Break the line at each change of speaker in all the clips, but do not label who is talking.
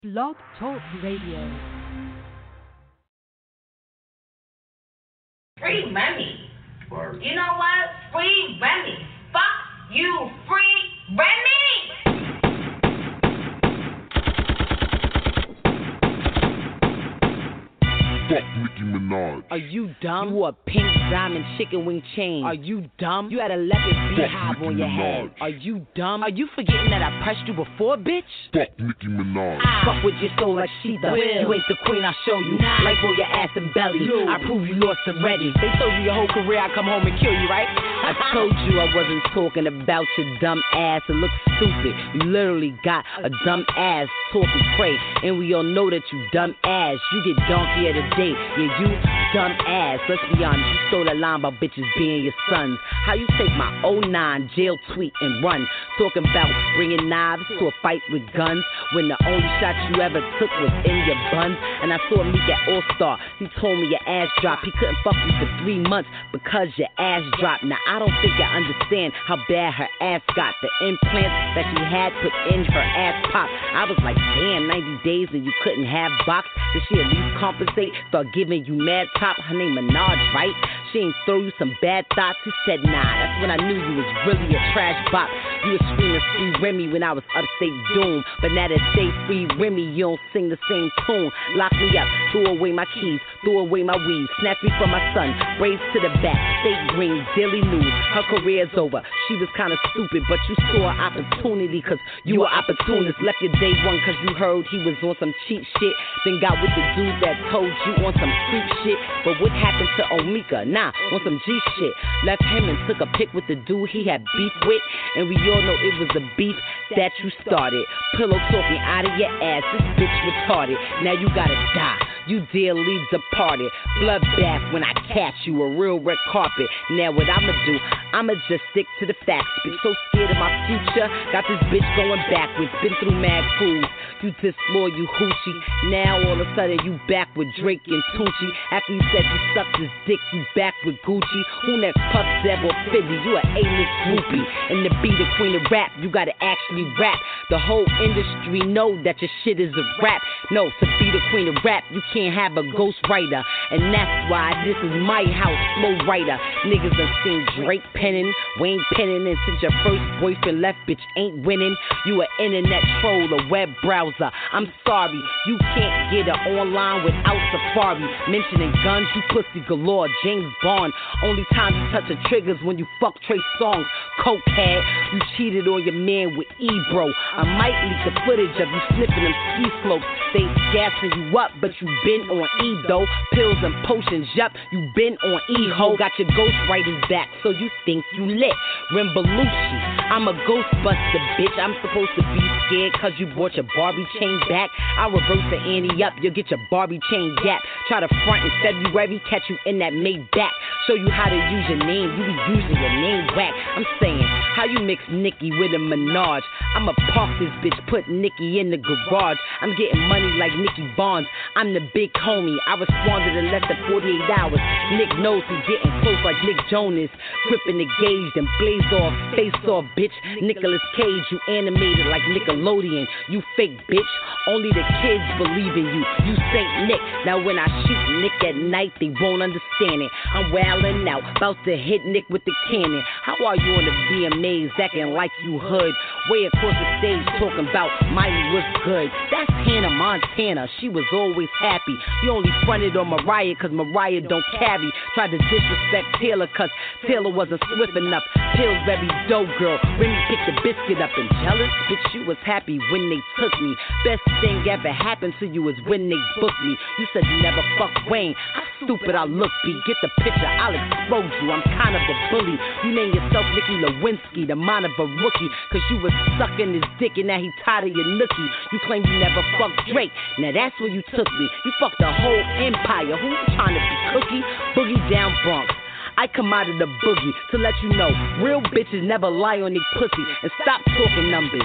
Blog Talk Radio.
Free Remy. Word. You know what? Free Remy. Fuck you, free Remy.
Fuck Nicki Minaj.
Are you dumb? You wore a pink diamond chicken wing chain. Are you dumb? You had a leopard beehive on your head. Are you dumb? Are you forgetting that I pressed you before, bitch?
Fuck Nicki Minaj.
Fuck with your soul like Sheetha. You ain't the queen, I'll show you. Like on your ass and belly. I prove you lost already. They told you your whole career I come home and kill you, right? I told you I wasn't talking about your dumb ass. It looks stupid. You literally got a dumb ass talking cray. And we all know that you dumb ass. You get donkey of the day. Yeah, you dumb ass. Let's be honest, you stole that line about bitches being your sons. How you take my 09 jail tweet and run? Talking about bringing knives to a fight with guns when the only shot you ever took was in your buns. And I saw Meek at All Star. He told me your ass dropped. He couldn't fuck you for 3 months because your ass dropped. Now I don't think you understand how bad her ass got. The implants that she had put in her ass pop. I was like, damn, 90 days and you couldn't have box. Did she at least compensate? Start giving you mad top. Her name Minaj, right? She ain't throw you some bad thoughts. You said nah. That's when I knew you was really a trash bop. You was screaming Free Remy when I was upstate doom. But now that they Free Remy, you don't sing the same tune. Lock me up, throw away my keys, throw away my weed, snatch me from my son, braids to the back, state green, daily news. Her career's over. She was kinda stupid, but you saw an opportunity cause you were opportunist. Left your day one cause you heard he was on some cheap shit. Then got with the dude that told you on some creep shit. But what happened to Omika? Nah, on some G shit. Left him and took a pic with the dude he had beef with. And we all know it was a beef that you started. Pillow talking out of your ass, this bitch retarded. Now you gotta die. You dearly departed. Bloodbath when I catch you, a real red carpet. Now what I'ma do, I'ma just stick to the facts. Bitch so scared of my future, got this bitch going backwards. Been through mad fools, you disloyal, you hoochie. Now all of a sudden you back with Drake and Tucci. After you said you sucked his dick, you back with Gucci. Who next, Puff, Zeb, or Fizzy? You a A-list groupie. And to be the queen of rap, you gotta actually rap. The whole industry know that your shit is a rap. No, to be the queen of rap, you can't have a ghostwriter. And that's why this is my house, flow writer. Niggas done seen Drake penning, Wayne penning. And since your first boyfriend left, bitch ain't winning. You an internet troll, a web browser. I'm sorry, you can't get it online without Safari. Mentioning guns, you pussy galore, James Bond. Only time you touch the triggers when you fuck Trey Songz. Cokehead, you cheated on your man with Ebro. I might leak the footage of you sniffing them ski slopes. They gassing you up, but you been on E though. Pills and potions, yup, you been on E-ho. Got your ghostwriters back, so you think you lit. Rimbalucci, I'm a ghostbuster, bitch. I'm supposed to be scared cause you bought your Barbie chain back. I'll reverse the ante up, you'll get your Barbie chain gap. Try to front in February, catch you in that Maybach. Show you how to use your name, you be using your name whack. I'm saying, how you mix Nicki with a Minaj? I'ma park this bitch, put Nicki in the garage. I'm getting money like Nicki Bonds. I'm the big homie, I responded in less than 48 hours. Nick knows he's getting close like Nick Jonas. Gripping the gauge and blaze off, face off, bitch. Nicolas Cage, you animated like Nickelodeon. You fake bitch, only the kids believe in you. You Saint Nick, now when I shoot Nick at night, they won't understand it. I'm wildin' out, about to hit Nick with the cannon. How are you on the VMAs, acting like you hood? Way across the stage, talking about Miley was good. That's Hannah Montana, she was always happy. You only fronted on Mariah, cause Mariah don't carry. Tried to disrespect Taylor, cause Taylor wasn't swift enough. Pillsbury dough girl, Remy picked the biscuit up and jealous. Bitch, you was happy when they took me. Best thing ever happened to you is when they booked me. You said you never fucked Wayne. How stupid I look, B. Get the picture, I'll expose you. I'm kind of a bully. You name yourself Nicki Lewinsky, the mind of a rookie. Cause you was sucking his dick and now he tired of your nookie. You claim you never fucked Drake. Now that's where you took me. You fucked the whole empire. Who you trying to be, Cookie? Boogie down Bronx. I come out of the boogie to let you know real bitches never lie on their pussy and stop talking numbers.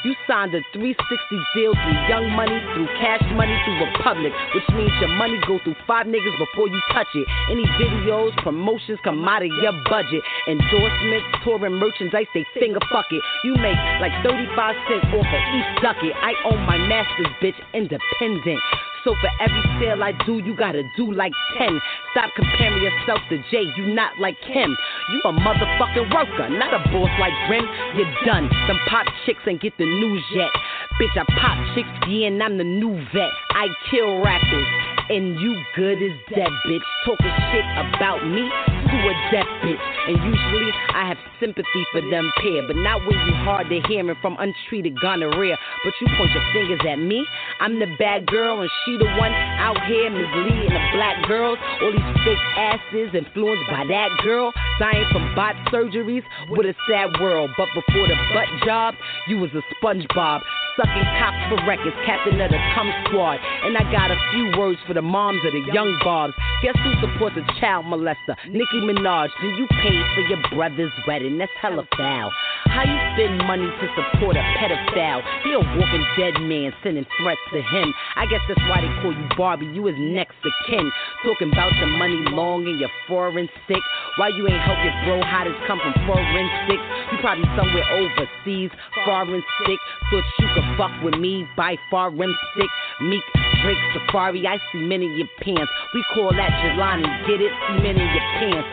You signed a 360 deal through Young Money, through Cash Money, through Republic, which means your money go through 5 niggas before you touch it. Any videos, promotions come out of your budget. Endorsements, touring merchandise, they finger fuck it. You make like 35 cents off of each ducket. I own my master's, bitch, independent. So for every sale I do, you gotta do like 10. Stop comparing yourself to Jay, you not like him. You a motherfucking worker, not a boss like Grim. You're done, them pop chicks ain't get the news yet. Bitch, I pop chicks, yeah, and I'm the new vet. I kill rappers, and you good as dead, bitch. Talking shit about me to a deaf bitch. And usually I have sympathy for them pair, but not when you hard to hearing from untreated gonorrhea. But you point your fingers at me, I'm the bad girl, and she the one out here misleading the black girls. All these fake asses influenced by that girl, dying from bot surgeries. What a sad world. But before the butt job, you was a SpongeBob, sucking cops for records, captain of the cum squad. And I got a few words for the moms of the young bobs. Guess who supports a child molester? Nicki Minaj. Then you paid for your brother's wedding. That's hella foul. How you spend money to support a pedophile? He a walking dead man sending threats to him. I guess that's why they call you Barbie. You his next of kin. Talking about your money long and your foreign sick. Why you ain't help your bro hottest come from forensics? You probably somewhere overseas, foreign sick. Thought you could fuck with me by forensic. Meek, Drake, Safari, I see men in your pants. We call that Jelani, get it? See men in your pants,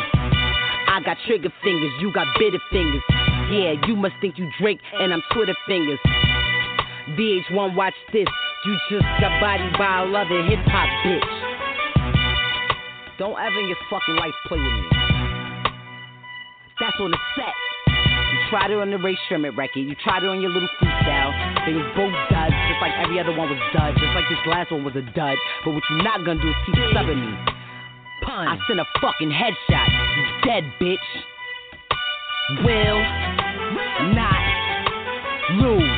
I got trigger fingers, you got bitter fingers. Yeah, you must think you Drake and I'm Twitter fingers. VH1, watch this. You just got bodied by a other hip-hop bitch. Don't ever in your fucking life play with me. That's on the set. You tried it on the Ray Sherman record. You tried it on your little freestyle. They was both duds, just like every other one was dud. Just like this last one was a dud. But what you're not gonna do is keep subbing me. Pun. I sent a fucking headshot. You dead, bitch. Will not lose.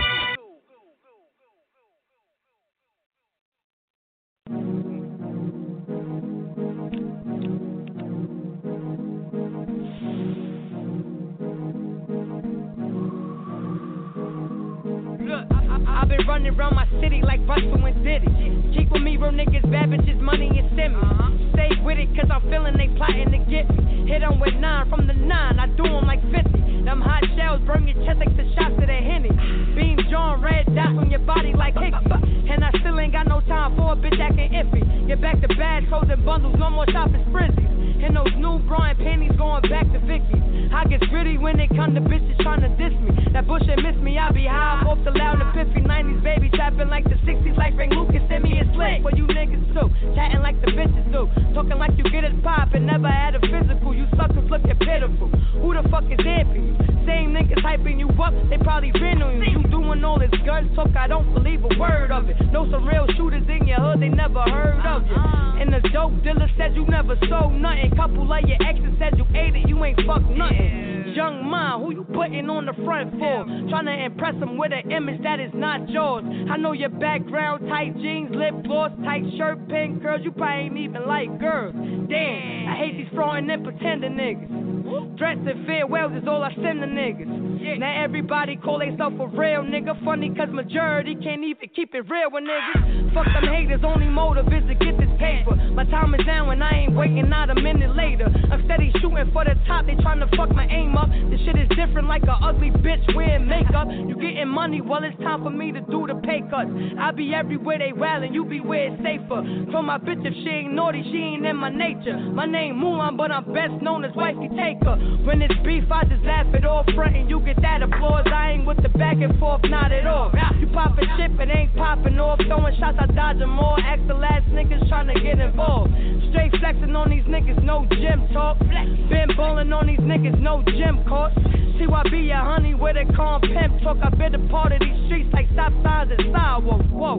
I've been running around my city like Russell and Diddy. Keep with me, real niggas, bad bitches, money and send me. Stay with it, cause I'm feeling they plotting to get me. Hit them with 9 from the 9, I do them like 50. Them hot shells burn your chest like the shots of the Henny. Beam John, red dots on your body like Hickey. And I still ain't got no time for a bitch acting iffy. Get back to bad clothes and bundles, no more shopping frizzies. And those new bra and panties going back to Vicky's. I get gritty when it come to bitches trying to diss me. That bush and miss me, I be high off the loud and piffy. 90s baby trapping like the 60s, like Frank Lucas, send me a slick. What you niggas do, chatting like the bitches do. Talking like you get it pop and never had a physical. You suckers looking pitiful. Who the fuck is there for you? Same niggas hyping you up, they probably been on you. You doing all this gun talk, I don't believe a word of it. Know some real shooters in your hood, they never heard of you. And the dope dealer said you never sold nothing. Couple of your exes said you ate it, you ain't fuck nothing. Young mind, who you putting on the front for? Trying to impress them with an image that is not yours. I know your background, tight jeans, lip gloss, tight shirt, pink girls. You probably ain't even like girls. Damn, I hate these frauding and pretending niggas. Dressed in farewells is all I send the niggas. Now everybody call theyself a real nigga. Funny cause majority can't even keep it real with niggas. Fuck them haters, only motive is to get this paper. My time is down and I ain't waiting not a minute later. I'm steady shooting for the top, they trying to fuck my aim up. This shit is different like a ugly bitch wearing makeup. You getting money, well it's time for me to do the pay cuts. I be everywhere they wildin', you be where it's safer. Told my bitch if she ain't naughty, she ain't in my nature. My name Mulan, but I'm best known as Wifey Taker. When it's beef, I just laugh it off front and you get that applause. I ain't with the back and forth, not at all. You poppin' shit, but ain't poppin' off. Throwing shots, I dodge them all. Ask the last niggas tryna get involved. Straight flexing on these niggas, no gym talk. Been ballin' on these niggas, no gym course. CYB, ya honey, with a calm pimp talk. I been a part of these streets like stop signs and sidewalks. Whoa,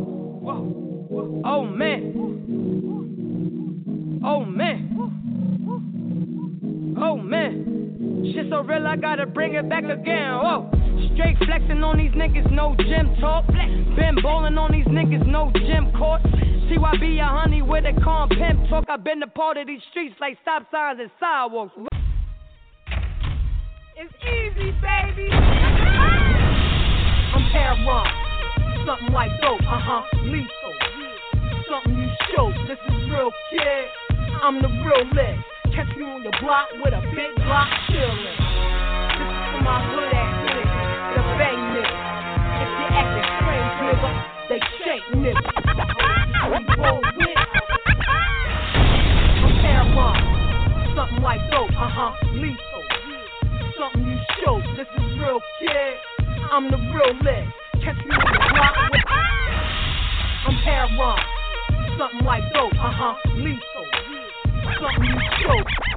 whoa, oh man, oh man, oh man. Shit so real, I gotta bring it back again. Whoa, straight flexing on these niggas, no gym talk. Been ballin' on these niggas, no gym court. CYB, ya honey, with a calm pimp talk. I been a part of these streets like stop signs and sidewalks. It's easy, baby. I'm heroin, something like dope, lethal, something you show. This is real, kid. I'm the real list. Catch me on your block with a big block chillin'. This is for my hood ass niggas, the bang niggas. If you actin' strange, nigga, they shake niggas. We roll with. I'm heroin, something like dope, lethal, something you show. This is real, kid. I'm the real list. Catch me on the block with. I'm heroin, something like dope, lethal, something you show.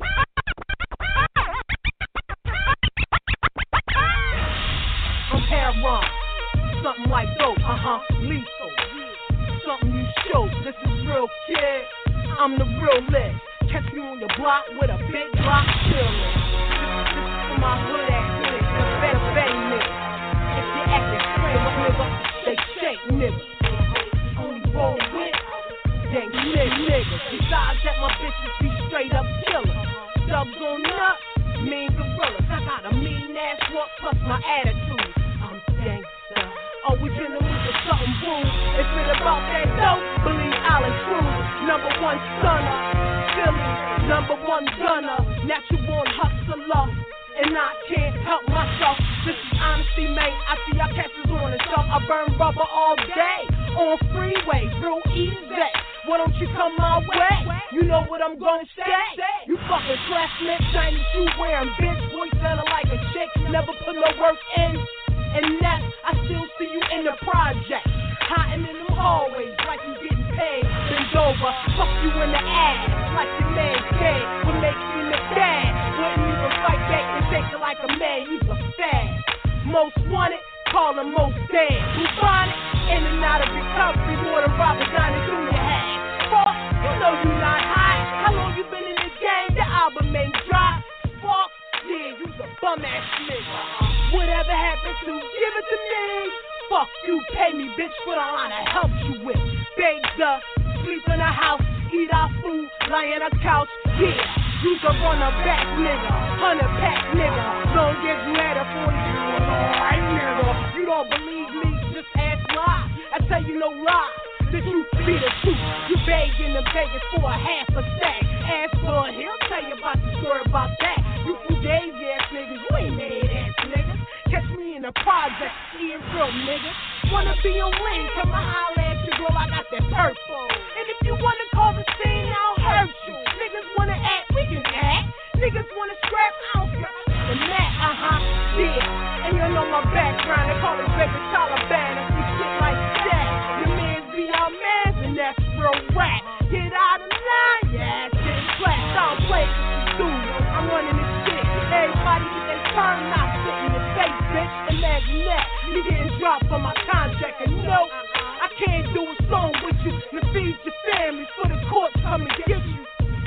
I'm heroin, something like dope, lethal, something you show. This is real, kid. I'm the real list. Catch me on your block with a big block chillin'. This is for my hood ass niggas, the better bang niggas. If you actin' strange, nigga, they shake niggas. Only roll with dang niggas. Besides that, my bitches be straight up killers. Dubs on up, mean gorillas. I got a mean ass walk plus my attitude. I'm gangsta, always in the mood for something boom. If it about that dope, believe I'll intrude. Number one stunner, Philly, number one gunner, natural born hustler, and I can't help myself. This is honesty, man. I see y'all catches on the shelf. I burn rubber all day on freeway, real easy. Why don't you come my way? You know what I'm gonna say. You fucking classmate, shiny shoe wearing bitch, voice sounding like a chick, never put no work in. And that I still see you in the project, hiding in them hallways like you getting paid. Bend over, fuck you in the ass like your man dead. What makes you the dad? Wouldn't even fight back and take it like a man. You's a fad. Most wanted, call him most dead. Who find it? In and out of recovery, more than Robert Downey Jr. had. Fuck, you know you not high. How long you been in this game? The album ain't dry. Fuck, yeah, you's a bum ass nigga. Whatever happens to, give it to me. Fuck you, pay me, bitch, for the line I helped you with. Baked up, sleep in a house, eat our food, lie in a couch. Yeah, you's a runner back nigga, 100 pack nigga. Long as you had a 40, you was alright nigga. You don't believe me, just ask why. I tell you no lie, the truth be the truth. You begging and begging for a half a stack. Ask for it, he'll tell you about the story about that. You fugazi ass niggas, you ain't made ass niggas. Catch me in the project, seeing real niggas. Wanna be on lane, come and holler at you, girl, I got that purple. And if you wanna call the scene, I'll hurt you. Niggas wanna act, we can act. Niggas wanna scrap, I'll scrap. The mat, yeah. And you know my background, they call it baby Taliban. If you shit like that, your mans be our mans, and that's real rap. Get out of line, yeah, shit flat. Don't play with you, I'm running this shit. Everybody get their turn, not sit in the face, bitch. Imagine that, you getting dropped on my contract. And no, I can't do a song with you to feed your family for the court come and get you.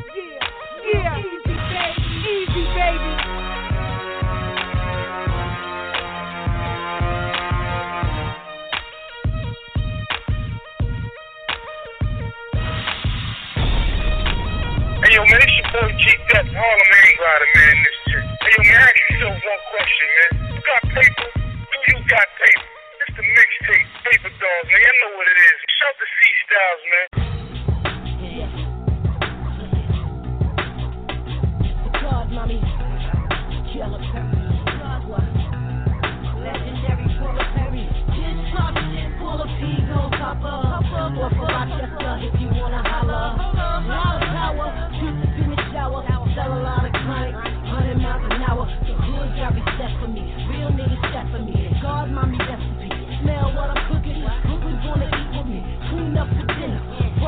Yeah, easy baby.
Hey yo man, it's your boy G-Dep, Harlem Rider, man, this chick. Hey yo man, ask yourself one question, man. You got paper? Do you got paper? It's the mixtape, Paper Dolls, man. You know what it is. Shout to C-Styles, man.
God, mommy. Killer Perry. Legendary Full of Perry. Kids pop, full of peas on top of. Or for Rochester if you wanna holler. Loud power, juices in the shower. Sell a lot of chronic, 100 miles an hour. The hood got respect for me. Real niggas set for me. God, mommy recipe. Smell what I'm cooking. Who's gonna eat with me? Clean up for dinner.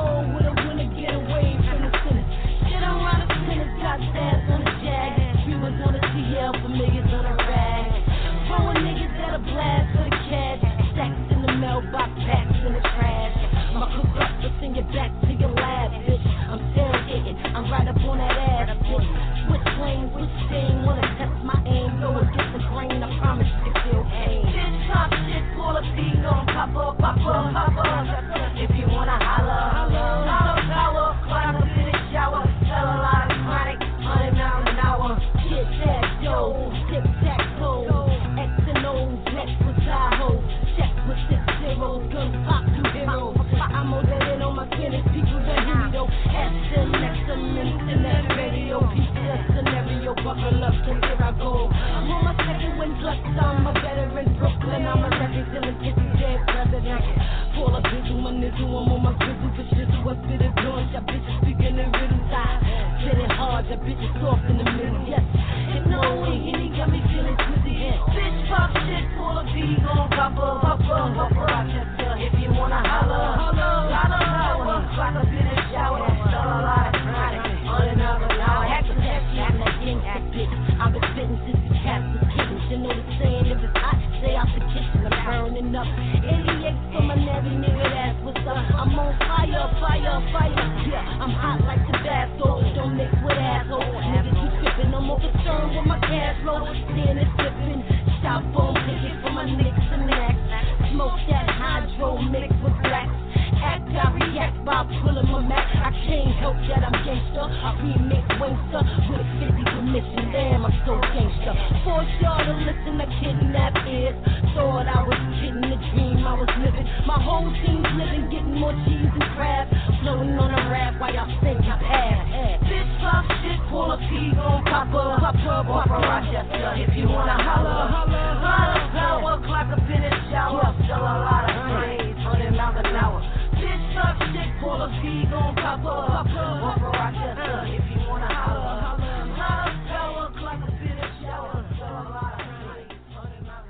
by pulling my Mac. I can't help that I'm gangster. I remix Wingster with 50 permission. Damn, I'm so gangster. Force y'all to listen to kidnap ears. Thought I was kidding, the dream I was living. My whole team's living, getting more cheese and crab. Floating on a raft while y'all think I pass. Bitch, pop shit, pull a pea, gon' pop up. Or from Rochester, if you wanna holler. Power, clap up in the shower. Still a lot of praise, 100 miles an hour. Bitch, pop shit, pull a pea, gon' pop up. Or from Rochester, if you wanna holler. Power, clap up in the shower. Still a lot of praise, 100 miles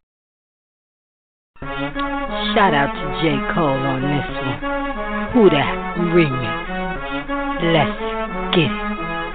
an hour.
Shout out to J. Cole on this one. Who that? Remix. Let's get it.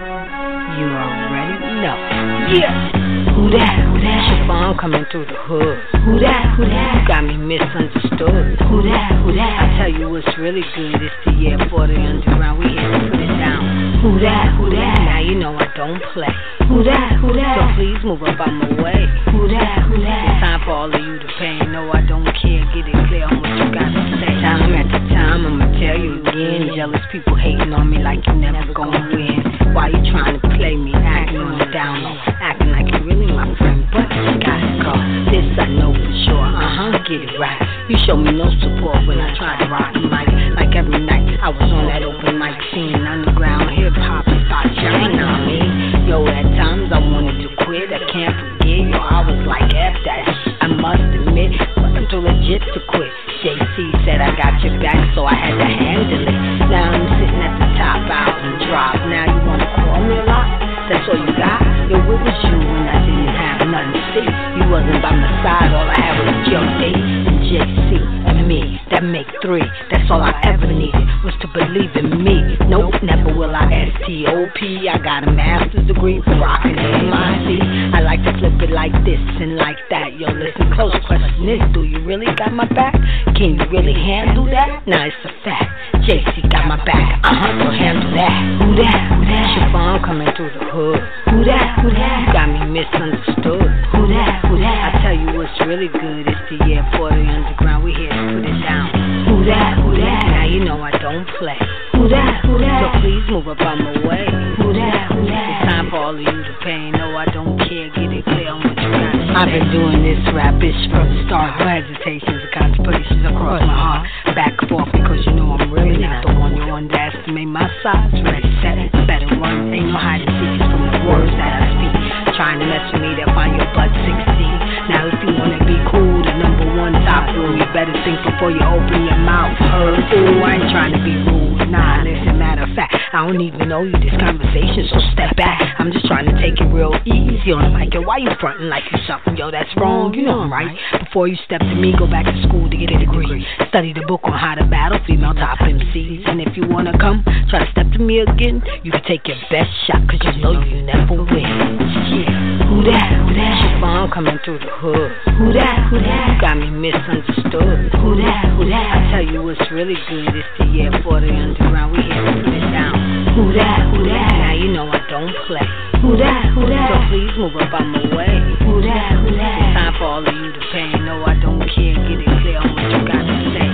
You already know. Yeah. Who that? Who that? Siobhan coming through the hood. Who that? Who that? You got me misunderstood. Who that? Who that? I tell you what's really good. It's the year for the underground. We here to put it down. Who that? Who that? Now you know I don't play. Who that? Who that? So please move up out my way. Who that? Who that? It's time for all of you to pay. No, I don't care. Get it clear on what you gotta say. Time after time, I'ma tell you again. Jealous people hating on me like you never gonna win. Why you trying to play me? Acting on the down low. Acting like you really my friend, but you gotta go. This I know for sure. Get it right. You show me no support when I try to rock the mic. Like every night, I was on that open mic scene. Underground hip-hop start shining on me. Yo, at times I wanted to quit. I can't forget. Yo, I was like, F that shit. I must admit, wasn't too legit to quit. JC said I got your back, so I had to handle it. Now I'm sitting at the top out and drop. Now you wanna call me a lot? That's all you got? Yo, where was you when I didn't have nothing to see? You wasn't by my side, all I had was your day and JC and me. That make 3. That's all I ever needed, was to believe in me. Nope, never will I STOP. I got a master's degree for rockin' MIC. I like to flip it like this and like that. Yo, listen close, question is, do you really got my back? Can you really handle that? Nah, it's a fact. JC got my back, so handle that. Who that? Who that? Siobhan coming through the hood. Who that? Who that? You got me misunderstood. Who that? Who that? I tell you what's really good. It's the year for the underground. We here to put it down. Who that? Who that? Now you know I don't play. Who that? Who that? So please move up out my way. Who that? Who that? It's time for all of you to pay. No, I don't care. Get it clear on what you got to say. I've been doing this rap bitch from the start. No hesitations and contemplations across my heart. Back and forth because you know I'm really not the one you underestimate my size. Ready, set, better run. Ain't no hiding secrets from the words that I speak. Trying to mess with me, they'll find your butt 16. Now if you wanna be cool, the #1 top rule, you better think before you open your mouth. Heard? Ooh, I ain't trying to be rude. Nah, listen, matter of fact, I don't even know you this conversation, so step back. I'm just trying to take it real easy on the mic. Yo, why you frontin' like you something? Yo, that's wrong, you know I'm right. Before you step to me, go back to school to get a degree. Study the book on how to battle female top MCs. And if you wanna come, try to step to me again, you can take your best shot, cause you know you never win. Yeah. Who that? Who that? Siobhan coming through the hood. Who that? Who that? You got me misunderstood. Who that? Who that? I tell you what's really good. It's the year for the underground. We here to put it down. Who that? Who that? Now you know I don't play. Who that? Who that? So please move up out my way. Who that? Who that? It's time for all of you to pay. No, I don't care. Get it clear on what you got to say.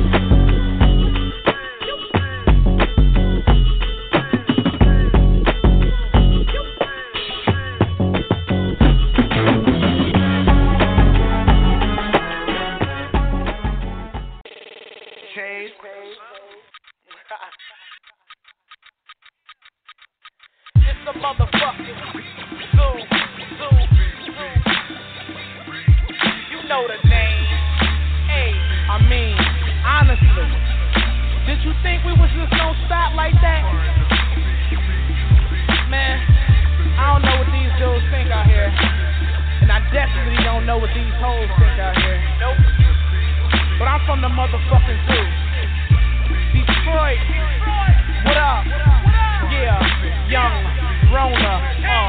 It's a motherfucking zoo. You know the name. Hey, I mean, honestly, did you think we was just gonna stop like that? Man, I don't know what these dudes think out here. And I definitely don't know what these hoes think out here. Nope. But I'm from the motherfucking zoo. Detroit. What up? Yeah, young Rona.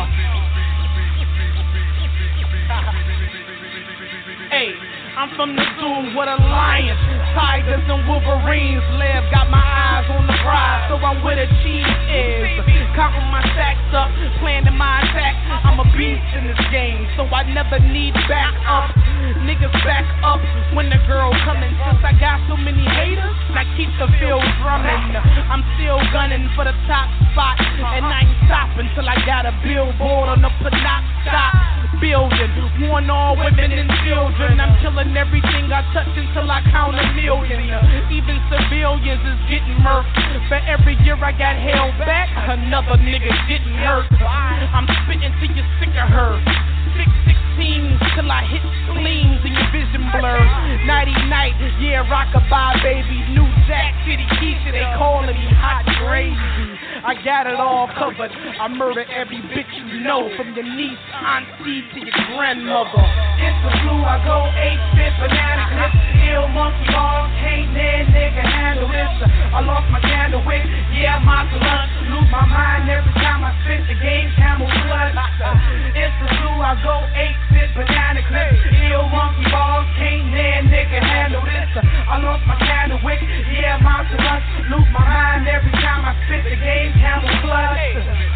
Hey, I'm from the zoo where the lions, tigers, and wolverines live. Got my eyes on the prize, so I'm where the cheese is. Counting my stacks up, planning my attack. I'm a beast in this game, so I never need back up. Niggas niggas back up when the girl coming. Since I got so many haters, I keep the field drumming. I'm still gunning for the top spot, and I ain't stopping till I got a billboard on the Penobscot building. Warn all women and children, I'm killing everything I touch until I count a million. Even civilians is getting murked. For every year I got held back, another nigga getting hurt. I'm spitting till you're sick of her. 616 till I hit spleens and your vision blurs. Nighty night, yeah, rockabye baby. New Jack City Keisha, they calling me hot crazy. I got it all covered. I murder every bitch you know, from your niece, auntie to your grandmother. It's the blue, I go 8-bit banana clip. Ill monkey ball, can't that nigga handle this. I lost my candle wick, yeah, my lunch. Lose my mind every time I spit the game, camel blood. It's the blue, I go 8-bit banana clip. Ill monkey ball, can't that nigga handle this. I lost my candle wick, yeah, my lunch. Lose my mind every time I spit the game, camel blood. I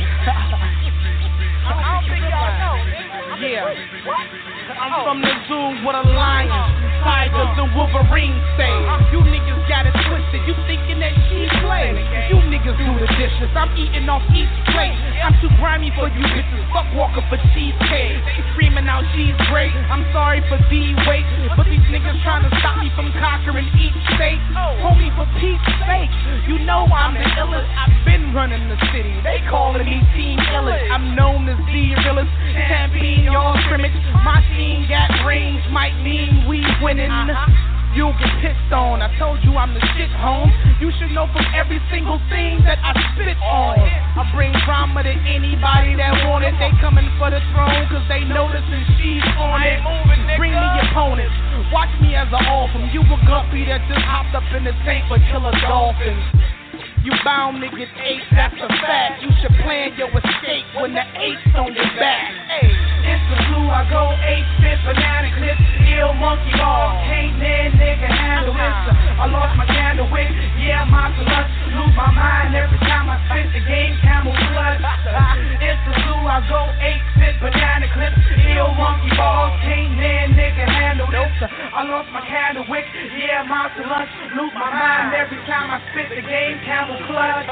don't think y'all know. Yeah. I'm from the zoo with a lion, tigers and Wolverine stay. You niggas got it twisted. You thinking that she play? You niggas do the dishes. I'm eating off each plate. I'm too grimy for you bitches. Fuck walking for cheesecake. They screaming out she's great. I'm sorry for D-Weight, but these niggas trying to stop me from conquering each state. Homie, for Pete's sake, you know I'm the illest. I've been running the city. They calling me Team Illest. I'm known as the realest. Champion, y'all scrimmage. My team got rings, might mean we winning. You'll get pissed on. I told you I'm the shit, home. You should know from every single thing that I spit on. I bring drama to anybody that want it. They coming for the throne cause they noticing she's on it. Bring me opponents. Watch me as an orphan. You a guppy that just hopped up in the tank for killer dolphins. You bound to get 8, that's a fact. You should plan your escape when the 8's on your back. Hey, it's the blue, I go 8-bit banana clip. Ill monkey ball, can't that nigga handle this. I lost my candle wick, yeah, my lunch. Lose my mind every time I spit the game, camel blood. It's the blue, I go 8-bit banana clip. Ill monkey ball, can't that nigga handle this. I lost my candle wick, yeah, my lunch. Lose my mind every time I spit the game, camel blood.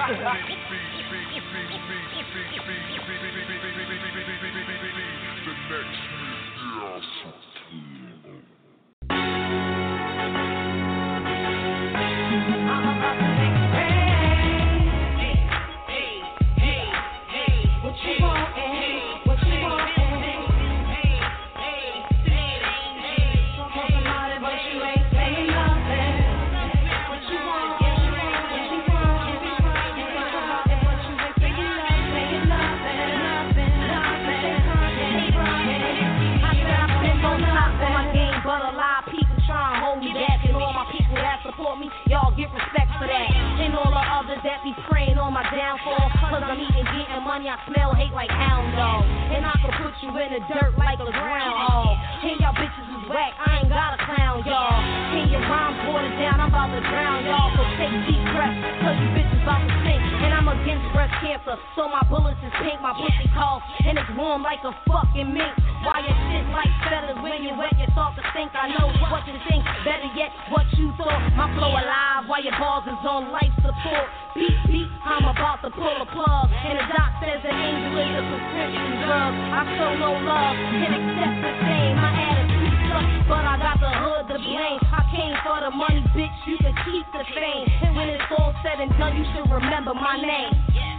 Y'all get respect for that. And all the others that be praying on my downfall. Cause I'm eating, getting money, I smell hate like hound dog. And I can put you in the dirt like a groundhog. And y'all bitches is whack, I ain't got a clown, y'all. And your rhymes watered down, I'm about to drown y'all. So take deep breaths, cause you bitches about to sink. And I'm against breast cancer, so my bullets is pink, my pussy cough. And it's warm like a fucking mink. Why your shit like feathers when you wet, you start to think. I know what you think, better yet, what you thought. My flow alive while your balls is on life support. Beat, beat, I'm about to pull a plug. And the doc says an angel is a prescription drug. I show no love, can accept the same. My attitude sucks, but I got the hood to blame. I came for the money, bitch, you can keep the fame. And when it's all said and done, you should remember my name.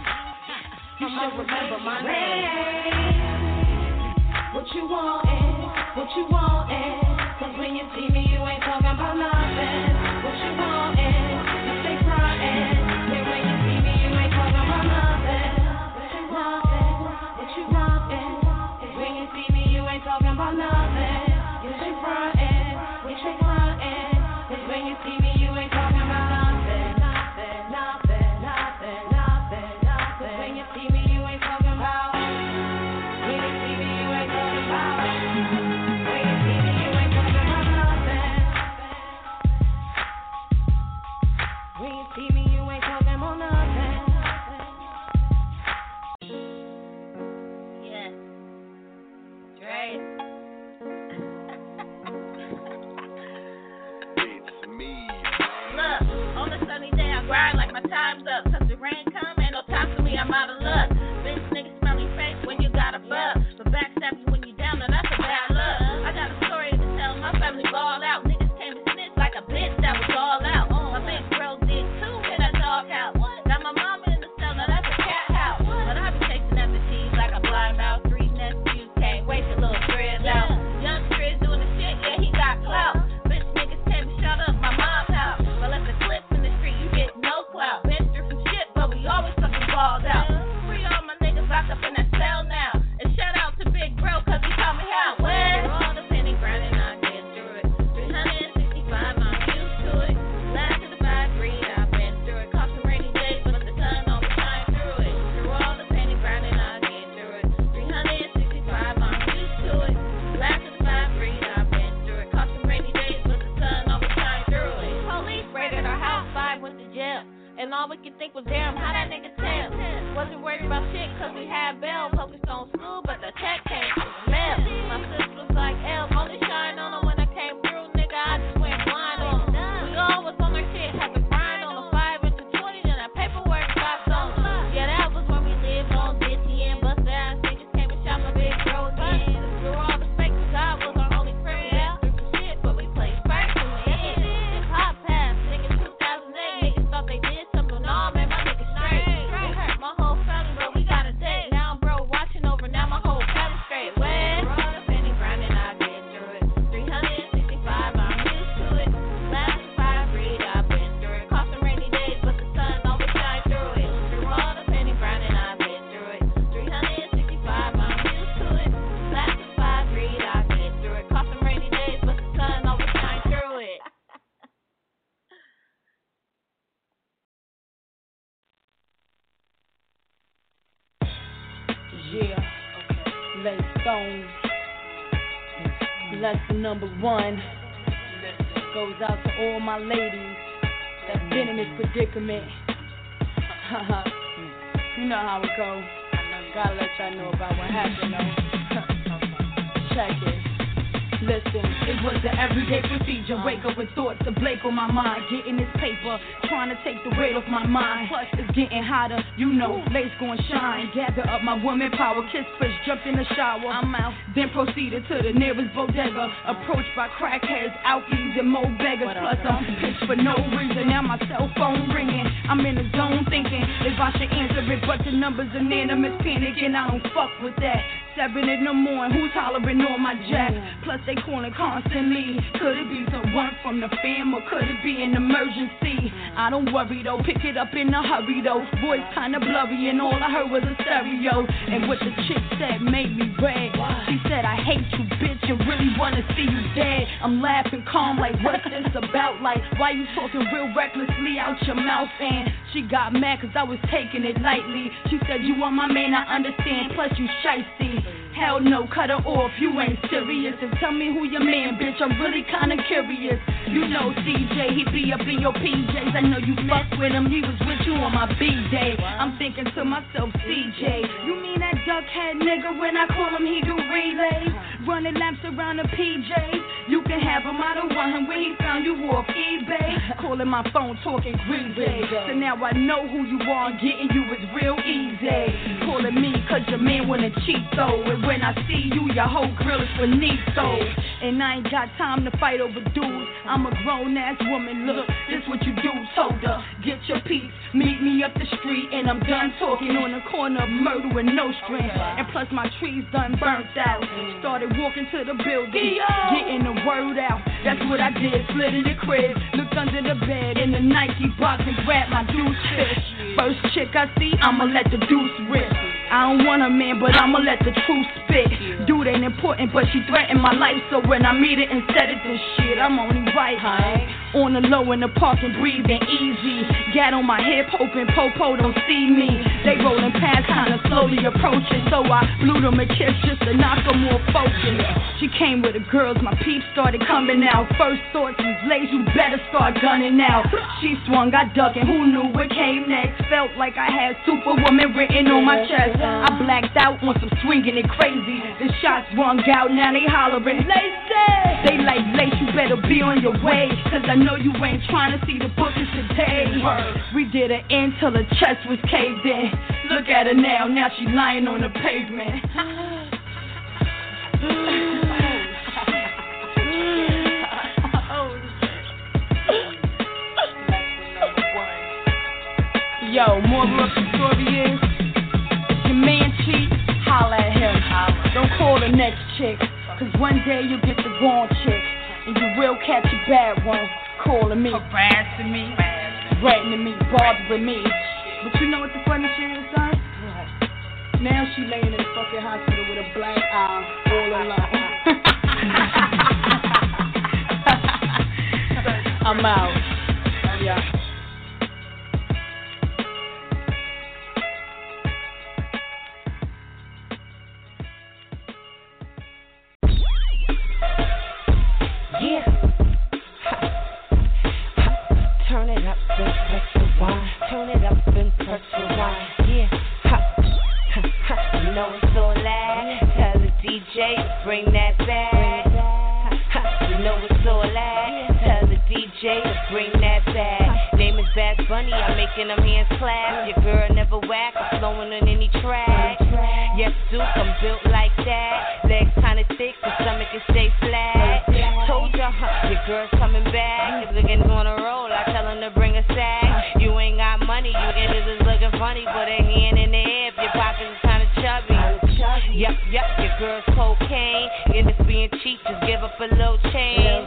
You should remember my name. What you want, what you want, cause when you see me, you ain't talking about nothing. What you want, you stay frontin'. And when you see me, you ain't talking about nothing. Nothing, what you want, when you see me, you ain't talking about nothing. You stay frontin', we stay frontin'. Cause when you see me, you ain't talking about nothing. Nothing, nothing, nothing, nothing, nothing. When you see me, you ain't talking about. When you see me, you ain't talking about. When you see me, you ain't talking about nothing.
time's up. Cause the rain come, ain't no time for me, I'm out of luck. Bitch, nigga, smell your face when you got a bug. But backstab you when you down, now that's a bad luck. I got a story to tell, my family balled out. Niggas came to snitch like a bitch that was all out. My big bro did too, in that dog house. Got my mama in the cell, now that's a cat house. But I be chasing after cheese like a blind mouth. 3 nephews can't wait till little Triz out. Young Triz doing the shit, yeah, he got clout. Bitch, niggas came to shut up my mom's house. But let the clips in the street, you get no clout. Been through some shit, but we always fucking balled out. Free all my niggas locked up in that cell now. And shout out to Big Bro, cause he taught me how. Where? All the penny grinding, I get through it. 365, I'm used to it. Last to the 5-3, I've been through it. Caught some rainy days, but the sun always shine through it. Through all the penny grinding, I get through it. 365, I'm used to it. Last to the 5-3, I've been through it. Caught some rainy days, but the sun always shine through it. Police raided our house, 5 went to jail. And all we could think was, damn, how that nigga tell? Wasn't worried about shit, cause we had bail. Focused on school, but the check came through the mail. My sister was like, L, only shine on them when I came through, nigga, I just went blind on them. We all was on our shit, had to grind on them. 5 into 20, then that paperwork stopped on them. Yeah, that was when we lived on Ditty and bust ass niggas came and shot my big bro again. Through all the fake, God was our only friend. Through some shit, but we played first in the end. And pop passed, niggas 2008, niggas thought they did something, no, man, my niggas straight. It hurt my whole family, but we got a date. Now I'm bro watching over, now my whole family straight. Where? All the penny grinding, I get through it. 365, I'm used to it. Last 5 read, I've been through it. Caught some rainy days, but the sun always shine through it. Through all the penny grinding, I've been through it. 365, I'm used to it. Last 5 read, I get through it. Caught some rainy days, but the sun always shine through it.
Yeah, let's Stone. Lesson number 1 goes out to all my ladies that's been in this predicament. You know how it goes. Gotta let y'all know about what happened though. Check it. Listen, it was the everyday procedure. Wake up with thoughts of Blake on my mind. Getting this paper, trying to take the weight off my mind. Plus, it's getting hotter, you know, lace gon' shine. Gather up my woman power, kiss fish, jumped in the shower. I'm out, then proceeded to the nearest bodega. Approached by crackheads, alkies, and mo beggars. Plus, I'm pitched for no reason. Now my cell phone ringing. I'm in the zone thinking if I should answer it, but the number's anonymous, panicking. I don't fuck with that. 7 in the morning, who's hollering on my jack? Plus, they calling constantly. Could it be someone from the fam, or could it be an emergency? I don't worry though, pick it up in a hurry though. Voice kinda blurry and all I heard was a stereo. And what the chick said made me red. She said, I hate you, bitch, and really wanna see you dead. I'm laughing calm like, what's this about? Like, why you talking real recklessly out your mouth? And she got mad cause I was taking it lightly. She said, you want my man, I understand, plus you shicey. Hell no, cut her off, you ain't serious. And tell me who your man, bitch, I'm really kinda curious. You know CJ, he be up in your PJs. I know you fuck with him, he was with you on my B-day. I'm thinking to myself, CJ, you mean that duckhead nigga when I call him he do relays? Running laps around the PJs. You can have him, I don't want him when he found you off eBay. Calling my phone, talking greasy. So now I know who you are, getting you is real easy. Calling me cause your man wanna cheat though. And when I see you, your whole grill is finito. And I ain't got time to fight over dudes. I'm a grown ass woman, look, this what you do. Told her, get your piece, meet me up the street. And I'm done talking on the corner of Myrtle and Nostrand. And plus my trees done burnt out. Started walking to the building, getting the word out. That's what I did, slid in the crib, looked under the bed in the Nike box and grabbed my deuce fish. First chick I see, I'ma let the deuce rip. I don't want a man, but I'ma let the truth spit. Dude ain't important, but she threatened my life. So when I meet it instead of this shit, I'm only right, on the low in the park and breathing easy. Gat on my hip, hoping Popo don't see me. They rolling past, kinda slowly approaching. So I blew them a kiss just to knock them more focused. She came with the girls, my peeps started coming out. First thoughts was, Lays, you better start gunning out. She swung, I ducked, and who knew what came next? Felt like I had Superwoman written on my chest. I blacked out on some swinging it crazy. The shots rung out, now they hollering, Lacey! They like, Lace, you better be on your way. Cause I know you ain't trying to see the bookings today. We did her in till her chest was caved in. Look at her now, now she lying on the pavement. Yo, moral of the story is, if your man cheat, holla at him. Don't call the next chick, cause one day you'll get the wrong chick, and you will catch a bad one, calling me, harassing me, threatening me, bothering me. But you know what the funny shit is, son? Now she laying in the fucking hospital with a black eye, all alone. I'm out. Yeah.
Yeah. Turn it up and press the wine. Turn it up and press the wine. Yeah. You know it's so loud. Tell the DJ to bring that back. You know it's so loud. Tell the DJ to bring that back. Name is Bad Bunny. I'm making them hands clap. Your girl never whack. I'm flowing on any track. Yes, Duke, I'm built like that. Legs kinda thick, the stomach can stay flat. Told ya, your girl's coming back. If looking on a roll, I tell him to bring a sack. You ain't got money, you get it just looking funny. Put a hand in the air if your pockets is kinda chubby. Yup, your girl's cocaine. And if being cheap, just give up a little change.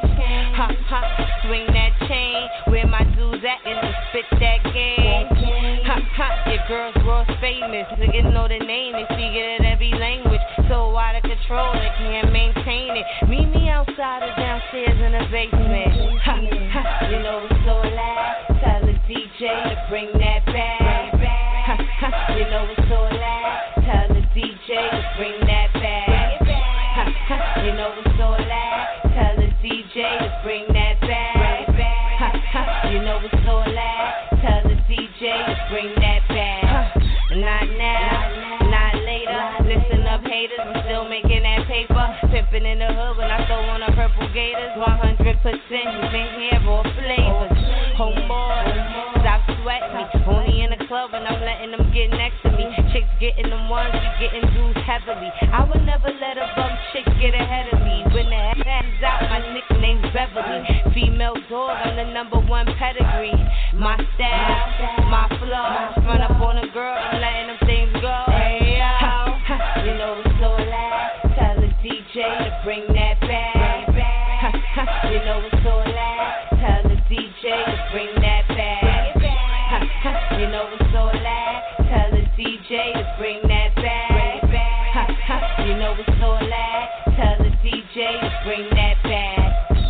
Swing that chain. Where my dudes at and just spit that game. Your girl's world famous. Niggas know the name, they speak it in every language. So out of control, they can't maintain it. Meet me outside or downstairs in the basement. You know it's so loud. Tell the DJ to bring that back. You know it's so loud. Tell the DJ to bring that back. You know it's so loud. Tell the DJ to bring that back. You know it's so loud. Tell the DJ to bring that back. Not now, not later. Listen up, haters. I'm still making that paper. Pimping in the hood when I throw on the purple gators. 100% human hair, raw flavors. Homeboy, stop sweating me. Only in the club and I'm letting them get next to me. Chicks getting them ones, we getting dudes heavily. I would never let a bum chick get ahead of me. When the head is out, my nickname's Beverly. Female dog, I'm the #1 pedigree. My style, my flow. Run up on a girl, I'm letting them things go. Hey, yo. You know it's so loud. Tell the DJ to bring that back. You know it's so loud. Tell the DJ to bring that back. You know it's so loud. Tell the DJ to bring that back. You know it's so loud. Tell the DJ to bring that back.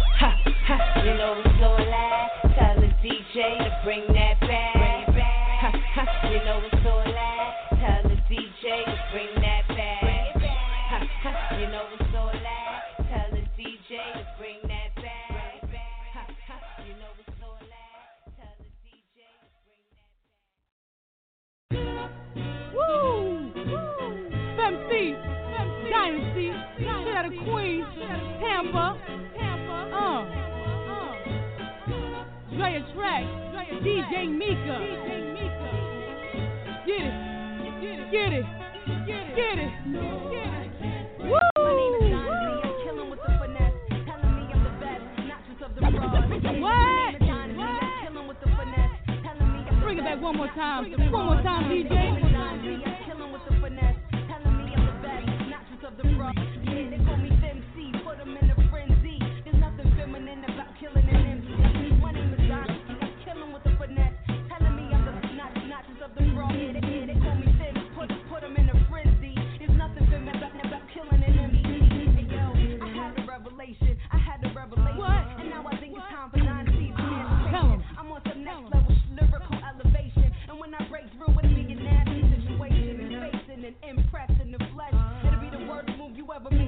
You know it's so loud. Tell the DJ to bring that back. You know it's so loud. Tell the DJ to bring that back. You know it's so loud. Tell the DJ to bring that back. You know it's so loud. Tell the DJ to bring that back.
Woo! Femc, Dynasty, shit out of Queens, Tampa, Drea Track, DJ Mika. Get it. Woo! My name is Dynasty, I'm killing with the finesse, telling me I'm the best, not just of the broad. What? Killing with the finesse, telling me I'm the bring it back one more time, DJ. Killing with the finesse, telling me I'm the best, not just of the broad. Yeah, they call me FemC, put them in a frenzy. There's nothing feminine about killing an MC. My name is Dynasty, I'm killing with the finesse, telling me I'm the not just of the broad. Yeah, they call me Fem, put them in a frenzy. There's nothing feminine about killing an MC. Hey yo, I had a revelation. What? And now I think it's time for Dynasty emancipation. I'm on some next level lyrical elevation. And when I break through, it'll be a nasty situation. And facing and impressing the flesh. It'll be the worst move you ever made.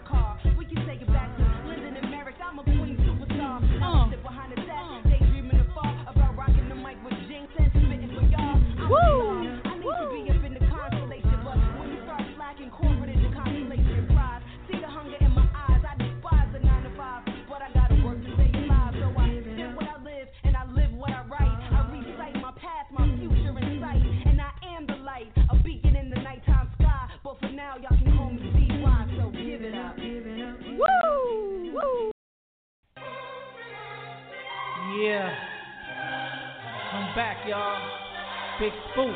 car. We can take it back to living in Merrick. I'm a queen superstar. I'm sit behind the desk, daydreaming afar about rocking the mic with Jinx and spitting for y'all. I need to be up in the constellation, but when you start slacking, corporate is the constellation and pride. See the hunger in my eyes. I despise the 9 to 5, but I gotta work to stay alive. So I live what I live, and I live what I write. I recite my past, my future in sight, and I am the light, a beacon in the nighttime sky. But for now, y'all can call me CY, so give it up. Woo! Woo!
Yeah. I'm back, y'all. Big Spook,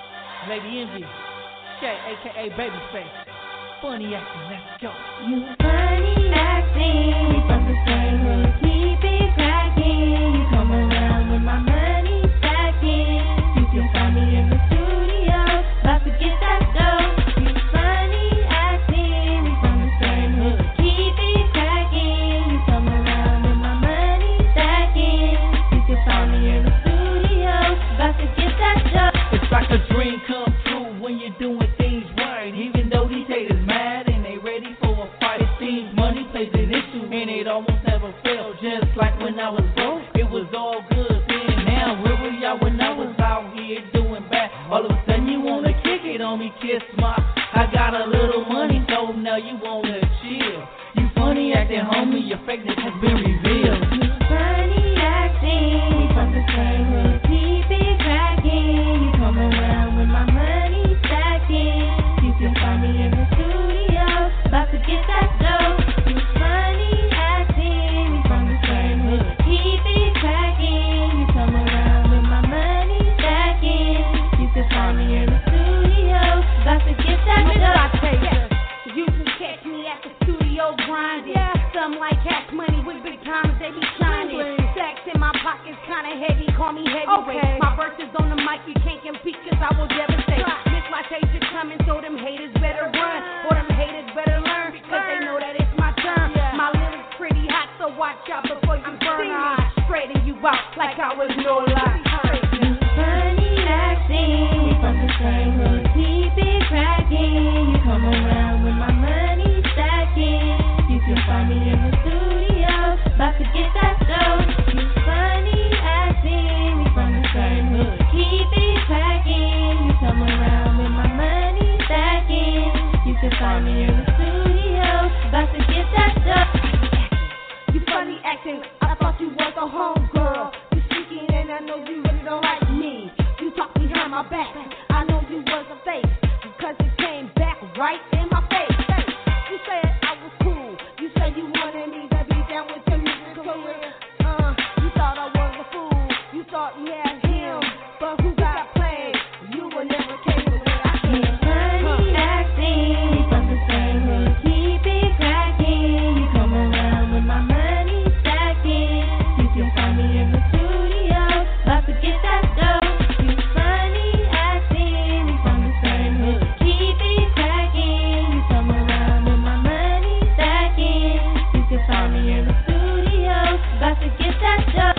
Lady Envy, Shay, aka Babyface. Funny acting, let's go.
You funny acting, we from the same hood, keep it cracking. You come around with my money stacking. You can find me in the studio, about to get that dough. You funny acting, we from the same hood, keep it cracking. You come around with my money stacking. You can find me in the studio, about to get that dough.
It's like a dream come true when you're doing things right. Even though these haters mad and they ready for a fight, it seems money plays an issue and it almost never fails. Just like when I was broke, it was all good then. Now where were y'all when I was out here doing bad? All of a sudden you wanna kick it on me, kiss my. I got a little money, so now you wanna chill. You funny acting, homie, your fakeness has been revealed.
You funny acting, we from the same hood, keep it cracking. You come around with my money stacking. You can find me in the studio, about to get that dough. You funny acting, we from the same hood, keep it cracking. You come around with my money stacking. You can find me in the studio, about to get that dough.
You can catch me at the studio grinding. Some like cash money with big times, they be shining. Stacks in my pockets, kinda heavy, call me heavyweight. My verses on the mic, you can't compete, cause I will devastate. Miss Life Asia coming, so them haters better run, or them haters better learn, cause they know that it's my turn. My lyrics pretty hot, so watch out before you burn. I straighten you out like I was no lie.
You funny acting, we from the same hood, keep it cracking. You come around with my money stacking. You can find me in the studio, about to get that dough. You funny acting, we from the same hood, keep it cracking. You come around with my money stacking. You can find me in the studio, about to get that dough.
You funny acting, I thought you was a homegirl. You speaking and I know you really don't like me. You talk behind my back, I know you was a fake, because it came back right in my face. You said I was cool, you said you wanted me to be down with your music career. You thought I was a fool, you thought you had him, but who got played? You were never capable.
You funny acting, we from the same hood, keep it cracking. You come around with my money stacking. You can find me in the studio, about to get that dough. You funny acting, we from the same hood, keep it cracking. You come around with my money stacking. You can find me in the studio, about to get that dough.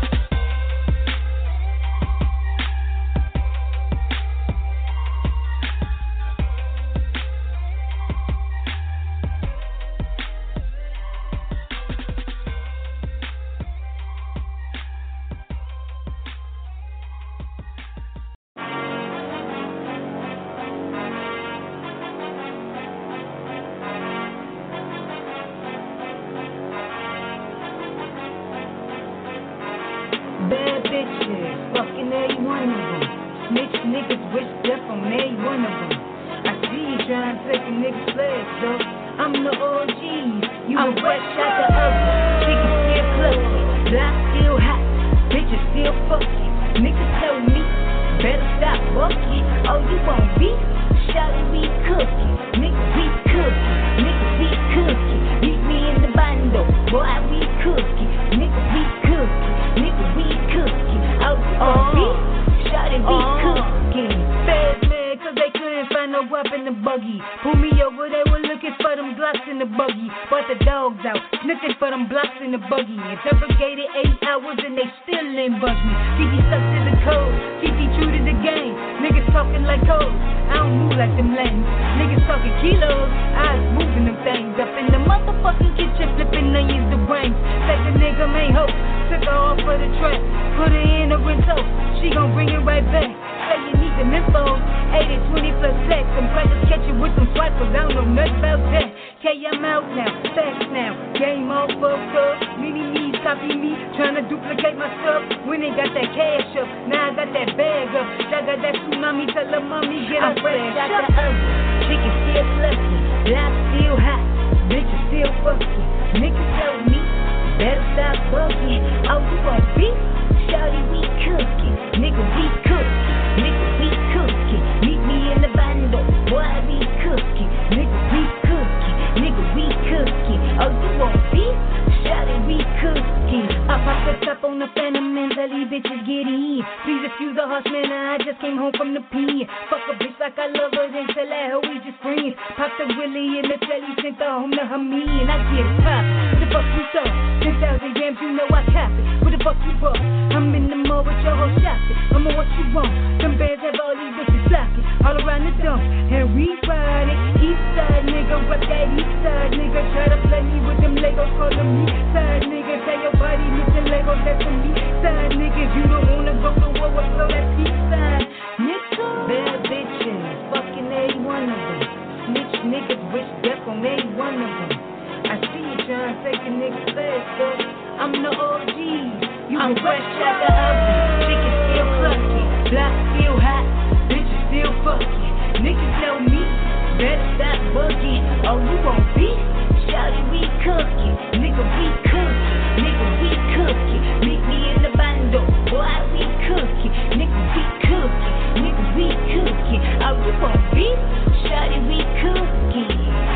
Bad bitches, fucking every one of them. Snitch niggas wish death on every one of them. I see you trying to take a nigga's flag, so I'm the OG. You a fresh out the oven. Chicken still clucky, block still hot, bitches still fucking. Niggas tell me, better stop bucking. Oh, you won't beef? Shawty, we cooking. Nigga, we cooking. Nigga, we cooking. Meet me in the bando, boy, we cooking. Nigga, we cooking. Nigga, we cooking. Oh, you won't beef? Shawty, we cooking. Fast man, cause they couldn't find no weapon to buggy. Pull me over, they were looking for them blocks in the buggy. Brought the dogs out, sniffing for them blocks in the buggy. Interrogated 8 hours and they still ain't buzz me. GG stuck to the code, GG true to the game. Niggas talking like hoes, I don't move like them lanes. Niggas talking kilos, I was moving them things. Up in the motherfucking kitchen, flipping onions to brains. Like a nigga made hope, took her off for the track. Put her in a rental, she gon' bring it right back. Say you need the info, 80-20 plus sex. Some crackers catch you with some swipers, I don't know nothing about that. K, I'm out now, fast now. Game over, cuz. Mini-me's copy me, tryna duplicate my stuff. When they got that cash up, now I got that bag up. I got that tsunami, tell her mommy get her flash up. Chicken still fluffy, block still hot, bitches still fucking. Niggas tell me, better stop bugging. Oh, you want beef? Shawty, we cooking. Nigga, we cooking. Nigga, we cooking. Meet me in the bando, boy, we cooking. Nigga, we cooking. Nigga, we cooking. Oh, you want beef? Shawty, we cooking. I pop the top on the phantom and tell these bitches get in. Please excuse the harsh man, I just came home from the pen. Fuck a bitch like I love her, then tell that hoe we just friends. Pop the willy in the telly, sent her home to her me, and I get it pop. What the fuck you thought? 10,000 grams, you know I cop it. What the fuck you bought? I'm in the mall with your whole shopping. I'm on what you want. Them bands have all these bitches flocking all around the dump, and we ride it. East side nigga, rep that east side nigga. Try to play me with them Legos, call them east side nigga. Tell your body missing Legos, that's some east side nigga. You don't wanna go to war, well, so that's east side. Nigga, bad bitches, fucking every one of them. Snitch niggas, wish death on every one of them. I see you trying to take a nigga fast, but I'm the OG. I'm fresh out the oven, chicken still clucking, block still hot, bitches still fucking. Niggas know me, better stop bugging. Oh, you want beef? Shawty, we cooking. Nigga, we cooking. Nigga, we cooking. Meet me in the bando, boy, we cooking. Nigga, we cooking. Nigga, we cooking. Oh, you want beef? Shawty, we cooking.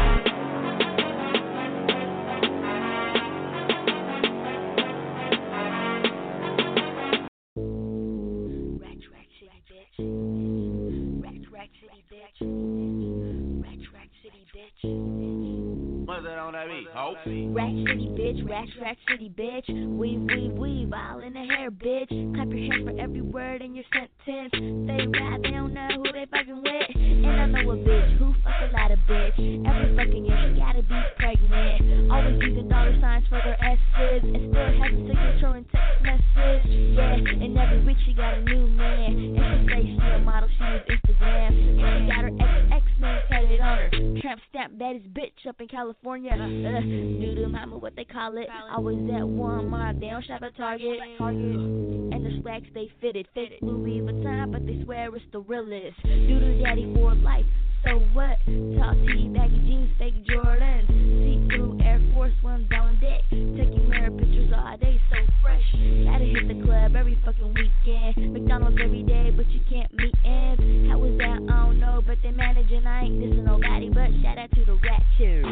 Rack City bitch, rack city bitch. Weave, all in the hair, bitch. Clap your hands for every word in your sentence. They rap, they don't know who they fucking with. And I know a bitch who fuck a lot of bitch. Every fucking year she gotta be pregnant. Always using dollar signs for their S's. And still has a signature and text message. Yeah, and every week she got a new man. And she say she a model, she use Instagram. And she got her ex-man tatted on her. Tramp stamp baddest bitch up in California. Doodoo mama, what they call it. Always at Walmart, they don't shop at Target. And the swag stay fitted. Fake Louis Vuitton, but they swear it's the realest. Doodoo daddy for life, so what? Tall tee, baggy jeans, fake Jordans. See-through Air Force Ones on deck. Taking mirror pictures all day, so fresh. Gotta hit the club every fucking weekend. McDonald's every day, but you can't meet ends. How was that? I don't know, but they managing. I ain't dissing nobody, but shout out to the Ratchers.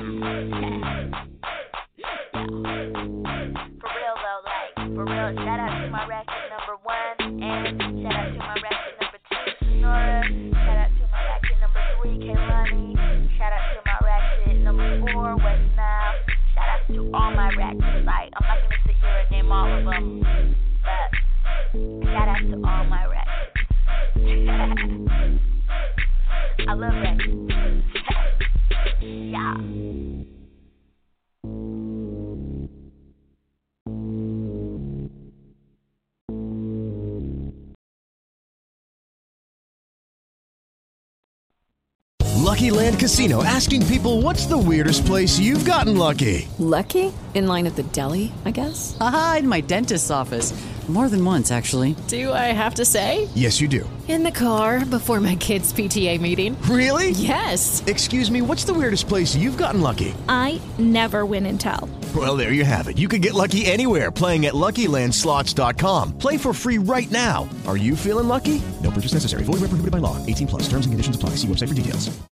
For real though, like, for real, shout out to my Ratchet number 1, and shout out to my Ratchet number 2, Sonora. Shout out to my Ratchet number 3, Kaylani. Shout out to my Ratchet number 4, West Nile. Shout out to all my Ratchets. Like, I'm not gonna sit here and name all of them, but shout out to all my Ratchets. I love Ratchets. Yeah.
Lucky Land Casino, asking people, what's the weirdest place you've gotten lucky?
Lucky? In line at the deli, I guess?
Aha, in my dentist's office. More than once, actually.
Do I have to say?
Yes, you do.
In the car, before my kids' PTA meeting.
Really?
Yes.
Excuse me, what's the weirdest place you've gotten lucky?
I never win and tell.
Well, there you have it. You can get lucky anywhere, playing at LuckyLandSlots.com. Play for free right now. Are you feeling lucky? No purchase necessary. Void where prohibited by law. 18+. Terms and conditions apply. See website for details.